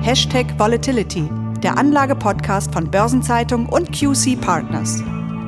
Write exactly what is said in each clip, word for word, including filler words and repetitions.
Hashtag Volatility, der Anlage-Podcast von Börsenzeitung und Q C Partners.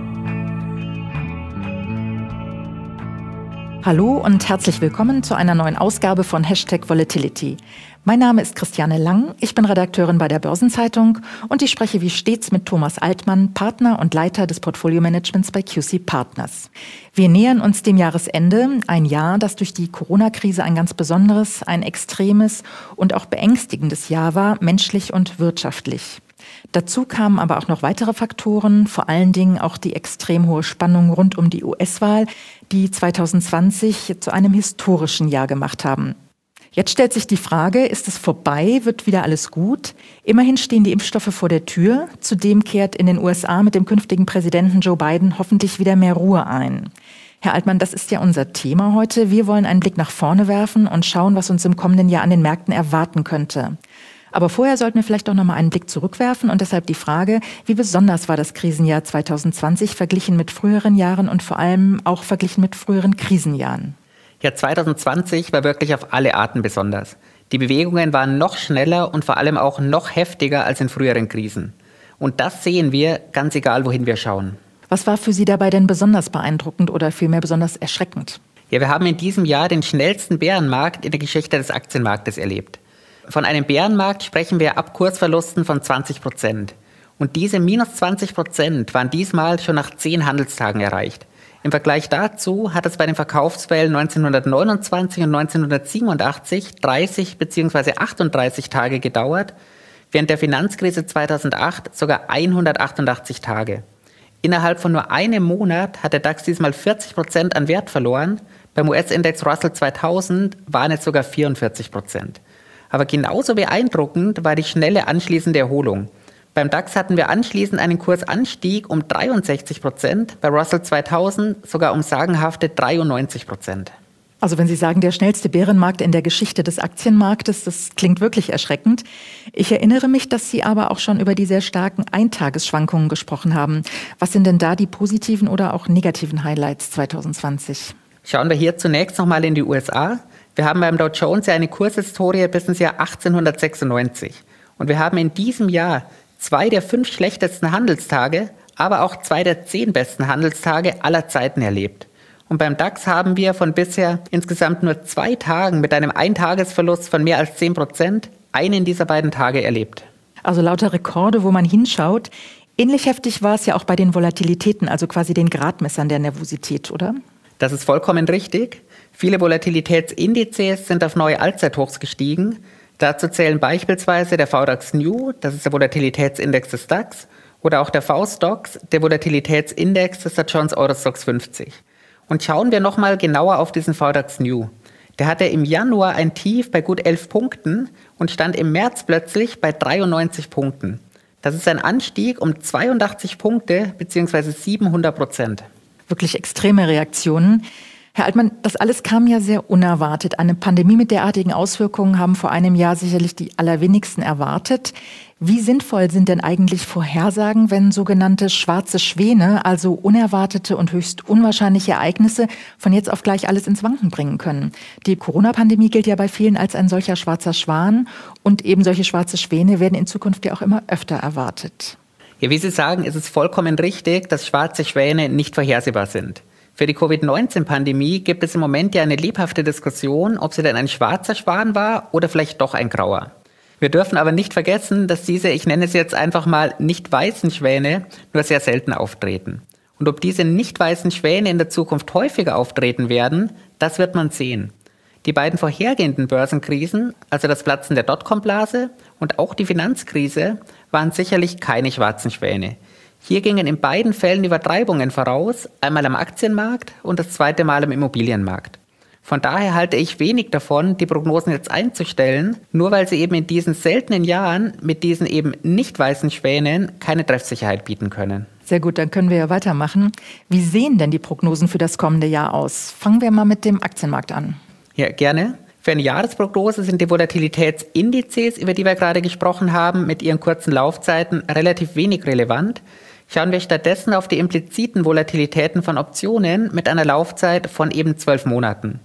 Hallo und herzlich willkommen zu einer neuen Ausgabe von Hashtag Volatility. Mein Name ist Christiane Lang, ich bin Redakteurin bei der Börsenzeitung und ich spreche wie stets mit Thomas Altmann, Partner und Leiter des Portfolio-Managements bei Q C Partners. Wir nähern uns dem Jahresende, ein Jahr, das durch die Corona-Krise ein ganz besonderes, ein extremes und auch beängstigendes Jahr war, menschlich und wirtschaftlich. Dazu kamen aber auch noch weitere Faktoren, vor allen Dingen auch die extrem hohe Spannung rund um die U S-Wahl, die zwanzig zwanzig zu einem historischen Jahr gemacht haben. Jetzt stellt sich die Frage, ist es vorbei, wird wieder alles gut? Immerhin stehen die Impfstoffe vor der Tür. Zudem kehrt in den U S A mit dem künftigen Präsidenten Joe Biden hoffentlich wieder mehr Ruhe ein. Herr Altmann, das ist ja unser Thema heute. Wir wollen einen Blick nach vorne werfen und schauen, was uns im kommenden Jahr an den Märkten erwarten könnte. Aber vorher sollten wir vielleicht auch noch mal einen Blick zurückwerfen und deshalb die Frage, wie besonders war das Krisenjahr zwanzig zwanzig verglichen mit früheren Jahren und vor allem auch verglichen mit früheren Krisenjahren? Ja, zwanzig zwanzig war wirklich auf alle Arten besonders. Die Bewegungen waren noch schneller und vor allem auch noch heftiger als in früheren Krisen. Und das sehen wir, ganz egal, wohin wir schauen. Was war für Sie dabei denn besonders beeindruckend oder vielmehr besonders erschreckend? Ja, wir haben in diesem Jahr den schnellsten Bärenmarkt in der Geschichte des Aktienmarktes erlebt. Von einem Bärenmarkt sprechen wir ab Kursverlusten von zwanzig Prozent. Und diese minus zwanzig Prozent waren diesmal schon nach zehn Handelstagen erreicht. Im Vergleich dazu hat es bei den Verkaufswellen neunzehnhundertneunundzwanzig und neunzehnhundertsiebenundachtzig dreißig bzw. achtunddreißig Tage gedauert, während der Finanzkrise zweitausendacht sogar hundertachtundachtzig Tage. Innerhalb von nur einem Monat hat der DAX diesmal vierzig Prozent an Wert verloren, beim U S-Index Russell zweitausend waren es sogar vierundvierzig Prozent. Aber genauso beeindruckend war die schnelle anschließende Erholung. Beim DAX hatten wir anschließend einen Kursanstieg um dreiundsechzig Prozent, bei Russell zweitausend sogar um sagenhafte dreiundneunzig Prozent. Also wenn Sie sagen, der schnellste Bärenmarkt in der Geschichte des Aktienmarktes, das klingt wirklich erschreckend. Ich erinnere mich, dass Sie aber auch schon über die sehr starken Eintagesschwankungen gesprochen haben. Was sind denn da die positiven oder auch negativen Highlights zwanzig zwanzig? Schauen wir hier zunächst nochmal in die U S A. Wir haben beim Dow Jones ja eine Kurshistorie bis ins Jahr achtzehnhundertsechsundneunzig. Und wir haben in diesem Jahr zwei der fünf schlechtesten Handelstage, aber auch zwei der zehn besten Handelstage aller Zeiten erlebt. Und beim DAX haben wir von bisher insgesamt nur zwei Tagen mit einem Eintagesverlust von mehr als zehn Prozent einen dieser beiden Tage erlebt. Also lauter Rekorde, wo man hinschaut. Ähnlich heftig war es ja auch bei den Volatilitäten, also quasi den Gradmessern der Nervosität, oder? Das ist vollkommen richtig. Viele Volatilitätsindizes sind auf neue Allzeithochs gestiegen. Dazu zählen beispielsweise der V DAX New, das ist der Volatilitätsindex des DAX, oder auch der V-Stoxx, der Volatilitätsindex des Dow Jones Eurostoxx fünfzig. Und schauen wir nochmal genauer auf diesen V DAX New. Der hatte im Januar ein Tief bei gut elf Punkten und stand im März plötzlich bei dreiundneunzig Punkten. Das ist ein Anstieg um zweiundachtzig Punkte bzw. siebenhundert Prozent. Wirklich extreme Reaktionen. Herr Altmann, das alles kam ja sehr unerwartet. Eine Pandemie mit derartigen Auswirkungen haben vor einem Jahr sicherlich die allerwenigsten erwartet. Wie sinnvoll sind denn eigentlich Vorhersagen, wenn sogenannte schwarze Schwäne, also unerwartete und höchst unwahrscheinliche Ereignisse, von jetzt auf gleich alles ins Wanken bringen können? Die Corona-Pandemie gilt ja bei vielen als ein solcher schwarzer Schwan und eben solche schwarze Schwäne werden in Zukunft ja auch immer öfter erwartet. Ja, wie Sie sagen, ist es vollkommen richtig, dass schwarze Schwäne nicht vorhersehbar sind. Für die Covid neunzehn Pandemie gibt es im Moment ja eine lebhafte Diskussion, ob sie denn ein schwarzer Schwan war oder vielleicht doch ein grauer. Wir dürfen aber nicht vergessen, dass diese, ich nenne es jetzt einfach mal, nicht weißen Schwäne nur sehr selten auftreten. Und ob diese nicht weißen Schwäne in der Zukunft häufiger auftreten werden, das wird man sehen. Die beiden vorhergehenden Börsenkrisen, also das Platzen der Dotcom-Blase und auch die Finanzkrise, waren sicherlich keine schwarzen Schwäne. Hier gingen in beiden Fällen Übertreibungen voraus, einmal am Aktienmarkt und das zweite Mal am Immobilienmarkt. Von daher halte ich wenig davon, die Prognosen jetzt einzustellen, nur weil sie eben in diesen seltenen Jahren mit diesen eben nicht weißen Schwänen keine Treffsicherheit bieten können. Sehr gut, dann können wir ja weitermachen. Wie sehen denn die Prognosen für das kommende Jahr aus? Fangen wir mal mit dem Aktienmarkt an. Ja, gerne. Für eine Jahresprognose sind die Volatilitätsindizes, über die wir gerade gesprochen haben, mit ihren kurzen Laufzeiten relativ wenig relevant. Schauen wir stattdessen auf die impliziten Volatilitäten von Optionen mit einer Laufzeit von eben zwölf Monaten.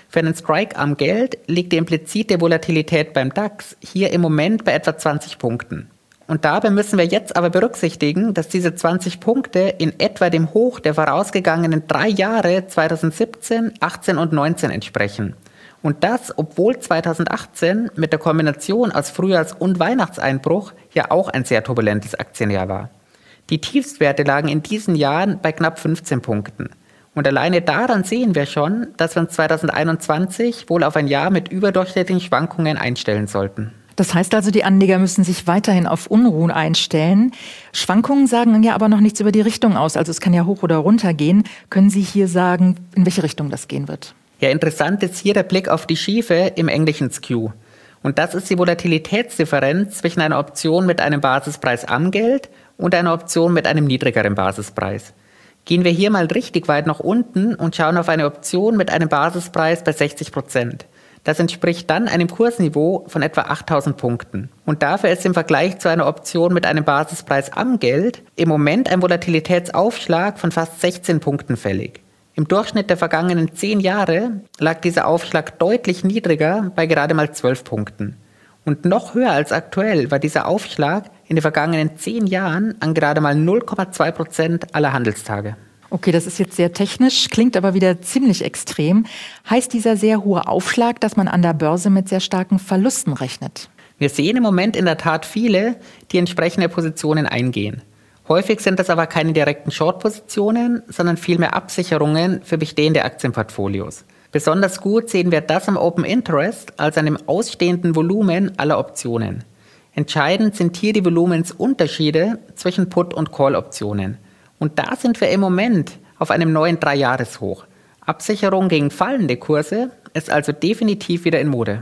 Für einen Strike am Geld liegt die implizite Volatilität beim DAX hier im Moment bei etwa zwanzig Punkten. Und dabei müssen wir jetzt aber berücksichtigen, dass diese zwanzig Punkte in etwa dem Hoch der vorausgegangenen drei Jahre zweitausendsiebzehn, achtzehn und neunzehn entsprechen. Und das, obwohl zweitausendachtzehn mit der Kombination aus Frühjahrs- und Weihnachtseinbruch ja auch ein sehr turbulentes Aktienjahr war. Die Tiefstwerte lagen in diesen Jahren bei knapp fünfzehn Punkten. Und alleine daran sehen wir schon, dass wir uns zweitausendeinundzwanzig wohl auf ein Jahr mit überdurchschnittlichen Schwankungen einstellen sollten. Das heißt also, die Anleger müssen sich weiterhin auf Unruhen einstellen. Schwankungen sagen ja aber noch nichts über die Richtung aus. Also es kann ja hoch oder runter gehen. Können Sie hier sagen, in welche Richtung das gehen wird? Ja, interessant ist hier der Blick auf die Schiefe im englischen Skew. Und das ist die Volatilitätsdifferenz zwischen einer Option mit einem Basispreis am Geld und einer Option mit einem niedrigeren Basispreis. Gehen wir hier mal richtig weit nach unten und schauen auf eine Option mit einem Basispreis bei sechzig Prozent. Das entspricht dann einem Kursniveau von etwa achttausend Punkten. Und dafür ist im Vergleich zu einer Option mit einem Basispreis am Geld im Moment ein Volatilitätsaufschlag von fast sechzehn Punkten fällig. Im Durchschnitt der vergangenen zehn Jahre lag dieser Aufschlag deutlich niedriger bei gerade mal zwölf Punkten. Und noch höher als aktuell war dieser Aufschlag in den vergangenen zehn Jahren an gerade mal null Komma zwei Prozent aller Handelstage. Okay, das ist jetzt sehr technisch, klingt aber wieder ziemlich extrem. Heißt dieser sehr hohe Aufschlag, dass man an der Börse mit sehr starken Verlusten rechnet? Wir sehen im Moment in der Tat viele, die entsprechende Positionen eingehen. Häufig sind das aber keine direkten Short-Positionen, sondern vielmehr Absicherungen für bestehende Aktienportfolios. Besonders gut sehen wir das am Open Interest, also an dem ausstehenden Volumen aller Optionen. Entscheidend sind hier die Volumensunterschiede zwischen Put- und Call-Optionen. Und da sind wir im Moment auf einem neuen Dreijahreshoch. Absicherung gegen fallende Kurse ist also definitiv wieder in Mode.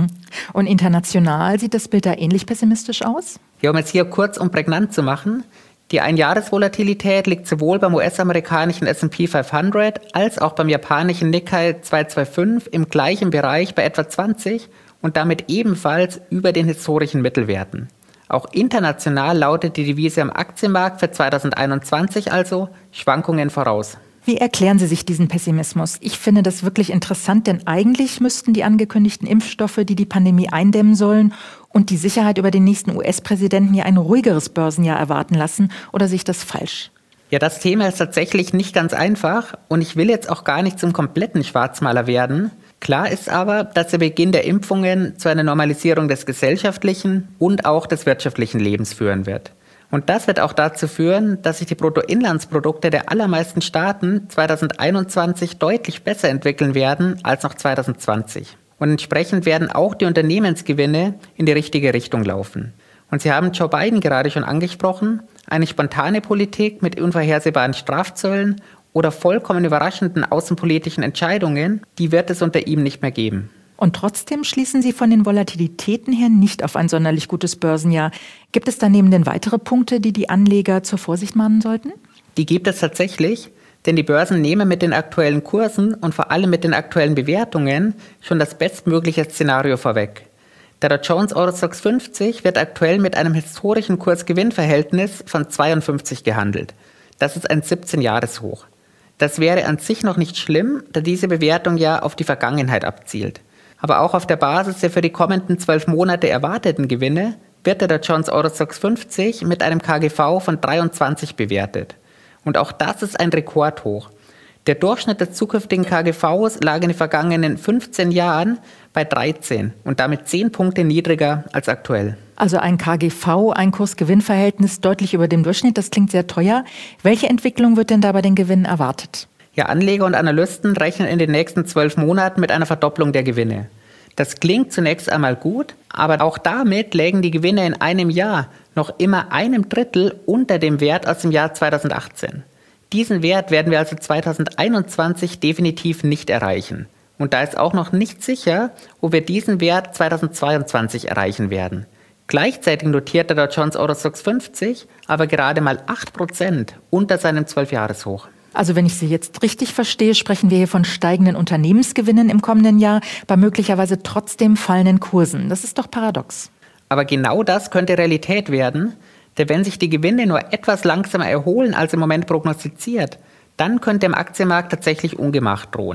Und international sieht das Bild da ähnlich pessimistisch aus? Ja, um es hier kurz und prägnant zu machen, die Einjahresvolatilität liegt sowohl beim U S-amerikanischen S and P fünfhundert als auch beim japanischen Nikkei zweihundertfünfundzwanzig im gleichen Bereich bei etwa zwanzig und damit ebenfalls über den historischen Mittelwerten. Auch international lautet die Devise am Aktienmarkt für zweitausendeinundzwanzig also Schwankungen voraus. Wie erklären Sie sich diesen Pessimismus? Ich finde das wirklich interessant, denn eigentlich müssten die angekündigten Impfstoffe, die die Pandemie eindämmen sollen, und die Sicherheit über den nächsten U S-Präsidenten ja ein ruhigeres Börsenjahr erwarten lassen. Oder sehe ich das falsch? Ja, das Thema ist tatsächlich nicht ganz einfach und ich will jetzt auch gar nicht zum kompletten Schwarzmaler werden. Klar ist aber, dass der Beginn der Impfungen zu einer Normalisierung des gesellschaftlichen und auch des wirtschaftlichen Lebens führen wird. Und das wird auch dazu führen, dass sich die Bruttoinlandsprodukte der allermeisten Staaten zweitausendeinundzwanzig deutlich besser entwickeln werden als noch zweitausendzwanzig. Und entsprechend werden auch die Unternehmensgewinne in die richtige Richtung laufen. Und Sie haben Joe Biden gerade schon angesprochen, eine spontane Politik mit unvorhersehbaren Strafzöllen oder vollkommen überraschenden außenpolitischen Entscheidungen, die wird es unter ihm nicht mehr geben. Und trotzdem schließen Sie von den Volatilitäten her nicht auf ein sonderlich gutes Börsenjahr. Gibt es daneben denn weitere Punkte, die die Anleger zur Vorsicht mahnen sollten? Die gibt es tatsächlich, denn die Börsen nehmen mit den aktuellen Kursen und vor allem mit den aktuellen Bewertungen schon das bestmögliche Szenario vorweg. Der Dow Jones Eurostoxx fünfzig wird aktuell mit einem historischen Kurs-Gewinn-Verhältnis von zweiundfünfzig gehandelt. Das ist ein siebzehn-Jahres-Hoch. Das wäre an sich noch nicht schlimm, da diese Bewertung ja auf die Vergangenheit abzielt. Aber auch auf der Basis der für die kommenden zwölf Monate erwarteten Gewinne wird der Dow Jones Eurostoxx fünfzig mit einem K G V von dreiundzwanzig bewertet. Und auch das ist ein Rekordhoch. Der Durchschnitt des zukünftigen K G Vs lag in den vergangenen fünfzehn Jahren bei dreizehn und damit zehn Punkte niedriger als aktuell. Also ein K G V, ein Kurs-Gewinn-Verhältnis deutlich über dem Durchschnitt, das klingt sehr teuer. Welche Entwicklung wird denn da bei den Gewinnen erwartet? Ja, Anleger und Analysten rechnen in den nächsten zwölf Monaten mit einer Verdopplung der Gewinne. Das klingt zunächst einmal gut, aber auch damit lägen die Gewinne in einem Jahr noch immer einem Drittel unter dem Wert aus dem Jahr zweitausendachtzehn. Diesen Wert werden wir also zweitausendeinundzwanzig definitiv nicht erreichen. Und da ist auch noch nicht sicher, wo wir diesen Wert zweitausendzweiundzwanzig erreichen werden. Gleichzeitig notiert der Dow Jones Eurostoxx fünfzig aber gerade mal acht Prozent unter seinem zwölf-Jahres-Hoch. Also wenn ich Sie jetzt richtig verstehe, sprechen wir hier von steigenden Unternehmensgewinnen im kommenden Jahr bei möglicherweise trotzdem fallenden Kursen. Das ist doch paradox. Aber genau das könnte Realität werden, denn wenn sich die Gewinne nur etwas langsamer erholen als im Moment prognostiziert, dann könnte im Aktienmarkt tatsächlich Ungemach drohen.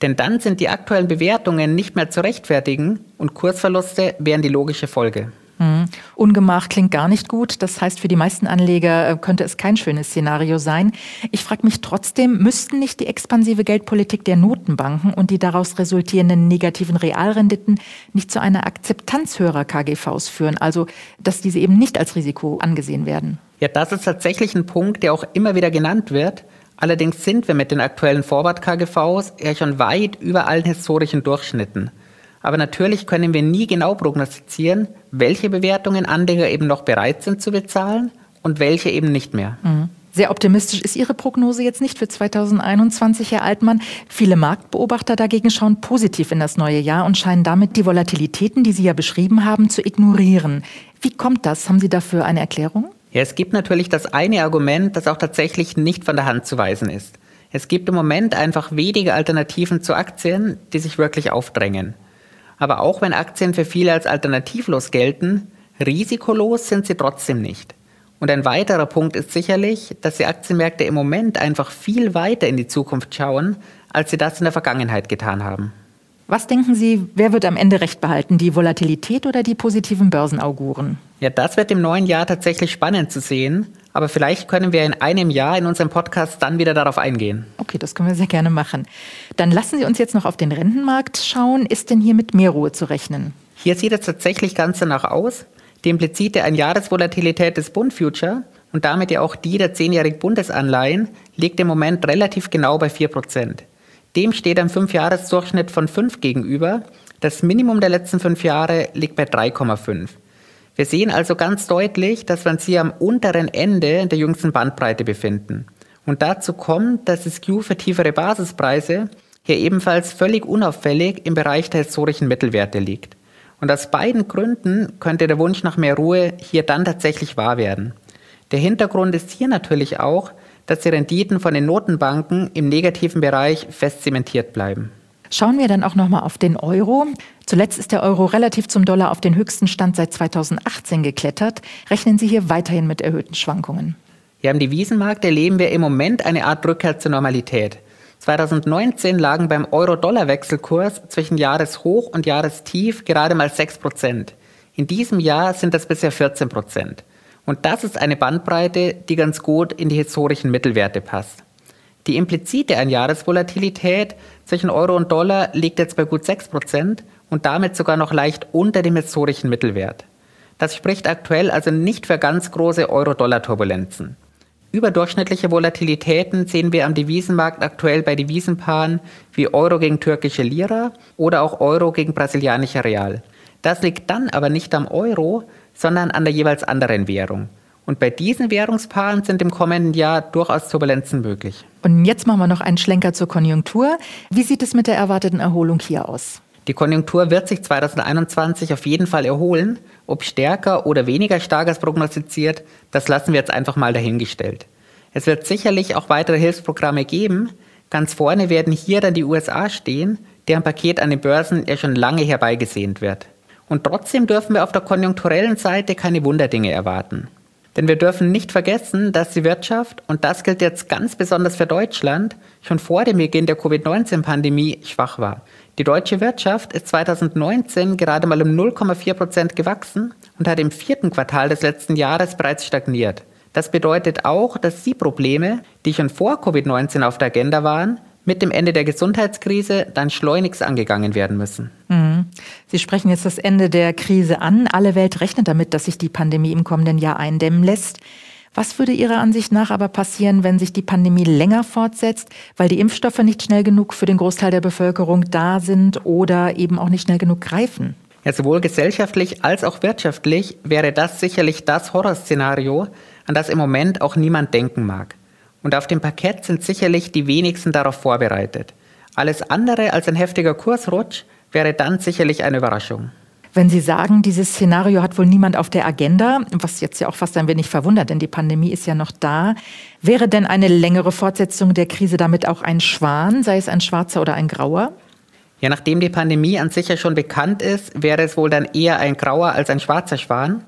Denn dann sind die aktuellen Bewertungen nicht mehr zu rechtfertigen und Kursverluste wären die logische Folge. Hm. Ungemach klingt gar nicht gut. Das heißt, für die meisten Anleger könnte es kein schönes Szenario sein. Ich frage mich trotzdem, müssten nicht die expansive Geldpolitik der Notenbanken und die daraus resultierenden negativen Realrenditen nicht zu einer Akzeptanz höherer K G Vs führen? Also, dass diese eben nicht als Risiko angesehen werden? Ja, das ist tatsächlich ein Punkt, der auch immer wieder genannt wird. Allerdings sind wir mit den aktuellen Forward-K G Vs ja schon weit über allen historischen Durchschnitten. Aber natürlich können wir nie genau prognostizieren, welche Bewertungen Anleger eben noch bereit sind zu bezahlen und welche eben nicht mehr. Mhm. Sehr optimistisch ist Ihre Prognose jetzt nicht für zweitausendeinundzwanzig, Herr Altmann. Viele Marktbeobachter dagegen schauen positiv in das neue Jahr und scheinen damit die Volatilitäten, die Sie ja beschrieben haben, zu ignorieren. Wie kommt das? Haben Sie dafür eine Erklärung? Ja, es gibt natürlich das eine Argument, das auch tatsächlich nicht von der Hand zu weisen ist. Es gibt im Moment einfach wenige Alternativen zu Aktien, die sich wirklich aufdrängen. Aber auch wenn Aktien für viele als alternativlos gelten, risikolos sind sie trotzdem nicht. Und ein weiterer Punkt ist sicherlich, dass die Aktienmärkte im Moment einfach viel weiter in die Zukunft schauen, als sie das in der Vergangenheit getan haben. Was denken Sie, wer wird am Ende recht behalten, die Volatilität oder die positiven Börsenauguren? Ja, das wird im neuen Jahr tatsächlich spannend zu sehen. Aber vielleicht können wir in einem Jahr in unserem Podcast dann wieder darauf eingehen. Okay, das können wir sehr gerne machen. Dann lassen Sie uns jetzt noch auf den Rentenmarkt schauen. Ist denn hier mit mehr Ruhe zu rechnen? Hier sieht es tatsächlich ganz danach aus. Die implizite Einjahresvolatilität des Bund Future und damit ja auch die der zehnjährigen Bundesanleihen liegt im Moment relativ genau bei vier Prozent. Dem steht ein Fünfjahresdurchschnitt von fünf gegenüber. Das Minimum der letzten fünf Jahre liegt bei drei Komma fünf. Wir sehen also ganz deutlich, dass wir uns hier am unteren Ende der jüngsten Bandbreite befinden. Und dazu kommt, dass das Skew für tiefere Basispreise hier ebenfalls völlig unauffällig im Bereich der historischen Mittelwerte liegt. Und aus beiden Gründen könnte der Wunsch nach mehr Ruhe hier dann tatsächlich wahr werden. Der Hintergrund ist hier natürlich auch, dass die Renditen von den Notenbanken im negativen Bereich fest zementiert bleiben. Schauen wir dann auch nochmal auf den Euro. Zuletzt ist der Euro relativ zum Dollar auf den höchsten Stand seit zweitausendachtzehn geklettert. Rechnen Sie hier weiterhin mit erhöhten Schwankungen? Ja, im Devisenmarkt erleben wir im Moment eine Art Rückkehr zur Normalität. zweitausendneunzehn lagen beim Euro-Dollar-Wechselkurs zwischen Jahreshoch und Jahrestief gerade mal sechs Prozent. In diesem Jahr sind das bisher vierzehn Prozent. Und das ist eine Bandbreite, die ganz gut in die historischen Mittelwerte passt. Die implizite Einjahresvolatilität zwischen Euro und Dollar liegt jetzt bei gut sechs Prozent und damit sogar noch leicht unter dem historischen Mittelwert. Das spricht aktuell also nicht für ganz große Euro-Dollar-Turbulenzen. Überdurchschnittliche Volatilitäten sehen wir am Devisenmarkt aktuell bei Devisenpaaren wie Euro gegen türkische Lira oder auch Euro gegen brasilianischer Real. Das liegt dann aber nicht am Euro, sondern an der jeweils anderen Währung. Und bei diesen Währungspaaren sind im kommenden Jahr durchaus Turbulenzen möglich. Und jetzt machen wir noch einen Schlenker zur Konjunktur. Wie sieht es mit der erwarteten Erholung hier aus? Die Konjunktur wird sich zweitausendeinundzwanzig auf jeden Fall erholen. Ob stärker oder weniger stark als prognostiziert, das lassen wir jetzt einfach mal dahingestellt. Es wird sicherlich auch weitere Hilfsprogramme geben. Ganz vorne werden hier dann die U S A stehen, deren Paket an den Börsen ja schon lange herbeigesehnt wird. Und trotzdem dürfen wir auf der konjunkturellen Seite keine Wunderdinge erwarten. Denn wir dürfen nicht vergessen, dass die Wirtschaft, und das gilt jetzt ganz besonders für Deutschland, schon vor dem Beginn der Covid neunzehn Pandemie schwach war. Die deutsche Wirtschaft ist zweitausendneunzehn gerade mal um null Komma vier Prozent gewachsen und hat im vierten Quartal des letzten Jahres bereits stagniert. Das bedeutet auch, dass die Probleme, die schon vor Covid neunzehn auf der Agenda waren, mit dem Ende der Gesundheitskrise dann schleunigst angegangen werden müssen. Mhm. Sie sprechen jetzt das Ende der Krise an. Alle Welt rechnet damit, dass sich die Pandemie im kommenden Jahr eindämmen lässt. Was würde Ihrer Ansicht nach aber passieren, wenn sich die Pandemie länger fortsetzt, weil die Impfstoffe nicht schnell genug für den Großteil der Bevölkerung da sind oder eben auch nicht schnell genug greifen? Ja, sowohl gesellschaftlich als auch wirtschaftlich wäre das sicherlich das Horrorszenario, an das im Moment auch niemand denken mag. Und auf dem Parkett sind sicherlich die wenigsten darauf vorbereitet. Alles andere als ein heftiger Kursrutsch wäre dann sicherlich eine Überraschung. Wenn Sie sagen, dieses Szenario hat wohl niemand auf der Agenda, was jetzt ja auch fast ein wenig verwundert, denn die Pandemie ist ja noch da, wäre denn eine längere Fortsetzung der Krise damit auch ein Schwan, sei es ein schwarzer oder ein grauer? Ja, nachdem die Pandemie an sich ja schon bekannt ist, wäre es wohl dann eher ein grauer als ein schwarzer Schwan.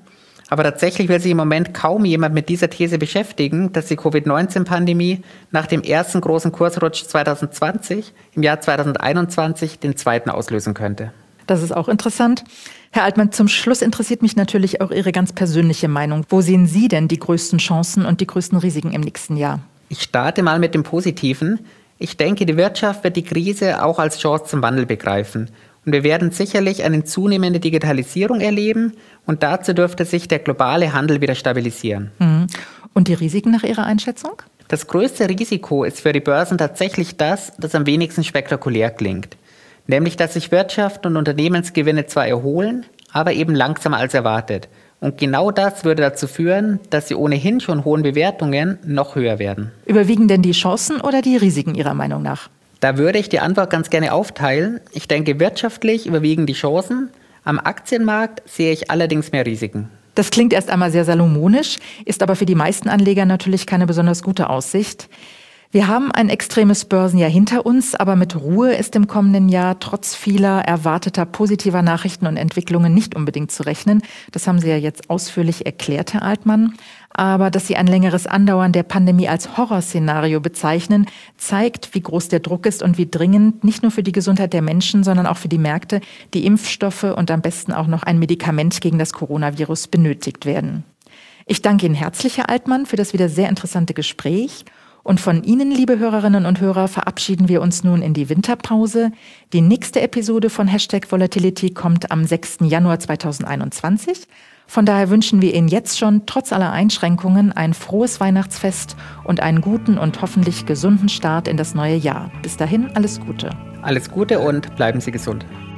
Aber tatsächlich will sich im Moment kaum jemand mit dieser These beschäftigen, dass die Covid neunzehn Pandemie nach dem ersten großen Kursrutsch zwanzig zwanzig im Jahr zwanzig einundzwanzig den zweiten auslösen könnte. Das ist auch interessant. Herr Altmann, zum Schluss interessiert mich natürlich auch Ihre ganz persönliche Meinung. Wo sehen Sie denn die größten Chancen und die größten Risiken im nächsten Jahr? Ich starte mal mit dem Positiven. Ich denke, die Wirtschaft wird die Krise auch als Chance zum Wandel begreifen. Und wir werden sicherlich eine zunehmende Digitalisierung erleben und dazu dürfte sich der globale Handel wieder stabilisieren. Und die Risiken nach Ihrer Einschätzung? Das größte Risiko ist für die Börsen tatsächlich das, das am wenigsten spektakulär klingt. Nämlich, dass sich Wirtschaft und Unternehmensgewinne zwar erholen, aber eben langsamer als erwartet. Und genau das würde dazu führen, dass die ohnehin schon hohen Bewertungen noch höher werden. Überwiegen denn die Chancen oder die Risiken Ihrer Meinung nach? Da würde ich die Antwort ganz gerne aufteilen. Ich denke, wirtschaftlich überwiegen die Chancen. Am Aktienmarkt sehe ich allerdings mehr Risiken. Das klingt erst einmal sehr salomonisch, ist aber für die meisten Anleger natürlich keine besonders gute Aussicht. Wir haben ein extremes Börsenjahr hinter uns, aber mit Ruhe ist im kommenden Jahr trotz vieler erwarteter positiver Nachrichten und Entwicklungen nicht unbedingt zu rechnen. Das haben Sie ja jetzt ausführlich erklärt, Herr Altmann. Aber dass Sie ein längeres Andauern der Pandemie als Horrorszenario bezeichnen, zeigt, wie groß der Druck ist und wie dringend nicht nur für die Gesundheit der Menschen, sondern auch für die Märkte die Impfstoffe und am besten auch noch ein Medikament gegen das Coronavirus benötigt werden. Ich danke Ihnen herzlich, Herr Altmann, für das wieder sehr interessante Gespräch. Und von Ihnen, liebe Hörerinnen und Hörer, verabschieden wir uns nun in die Winterpause. Die nächste Episode von Hashtag Volatility kommt am sechsten Januar zweitausendeinundzwanzig. Von daher wünschen wir Ihnen jetzt schon trotz aller Einschränkungen ein frohes Weihnachtsfest und einen guten und hoffentlich gesunden Start in das neue Jahr. Bis dahin alles Gute. Alles Gute und bleiben Sie gesund.